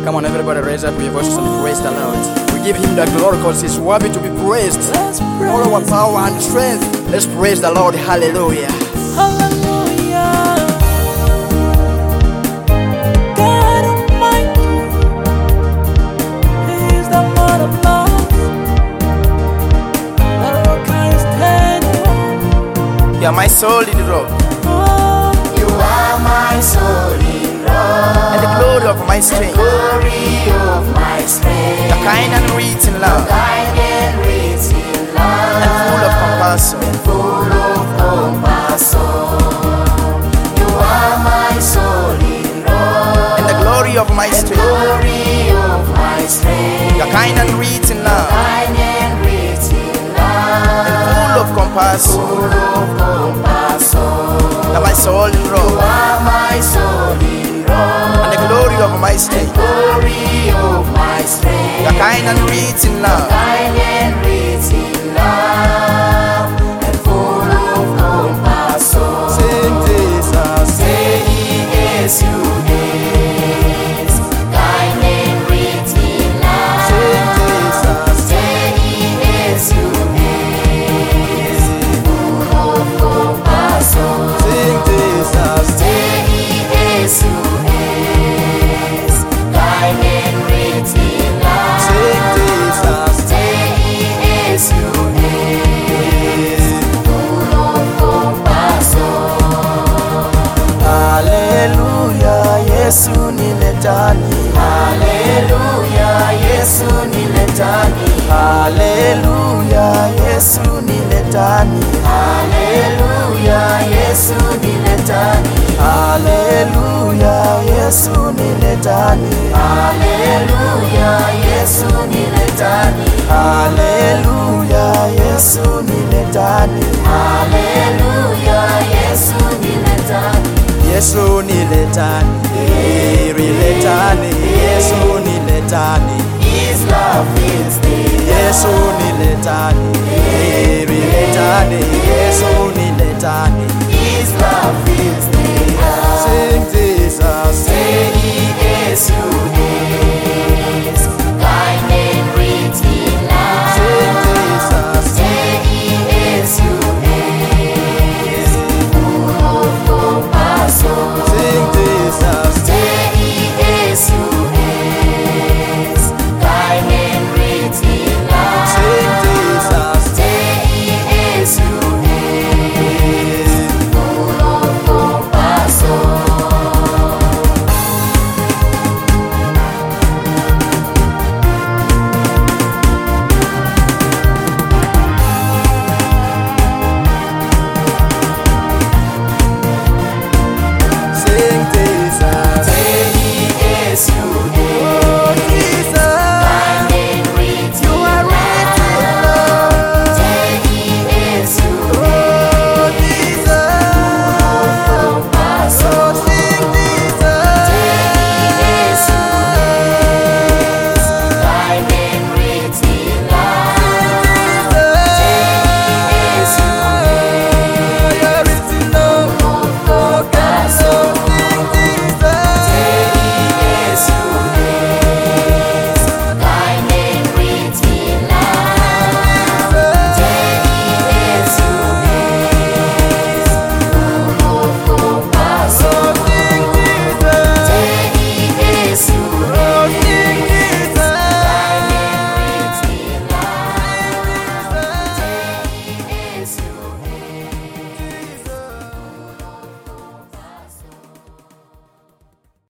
Come on, everybody, raise up your voices and praise the Lord. We give him the glory because he's worthy to be praised. All our power and strength, let's praise the Lord. Hallelujah. Hallelujah. God Almighty, He is the Lord of Lords. The rock I stand on. You are my solid rock, You are my solid rock, and the glory of my strength, glory of my strength, the kind and rich in love, kind and rich in love, and full of compassion. full of compassion. You are my solid rock, And the glory of my strength, glory of my strength, the kind and rich in love, kind and rich in love, and full of compassion. full of compassion. You are my solid You rock, are my solid rock, and the glory of my strength, glory of my strength, the kind and rich in love, kind and rich in love, and full of compassion. Saint Jesus. Say yes, you is, kind and rich in love. Saint Jesus. Say yes, you is, full of compassion. Saint Jesus. Say yes, you is, kind and rich in love. Saint Jesus. Say yes, you is, full of compassion. Hallelujah, Yesu niletani. Hallelujah, Yesu niletani. Hallelujah, Yesu niletani. Hallelujah, Yesu niletani. Hallelujah, Yesu niletani. Hallelujah, Yesu niletani. Hallelujah, Yesu niletani. Hallelujah, Yesu niletani. Yesu niletani. Niletani. Yesu niletani. His love will stay. Yesu niletani. Niletani. Yesu niletani. His love will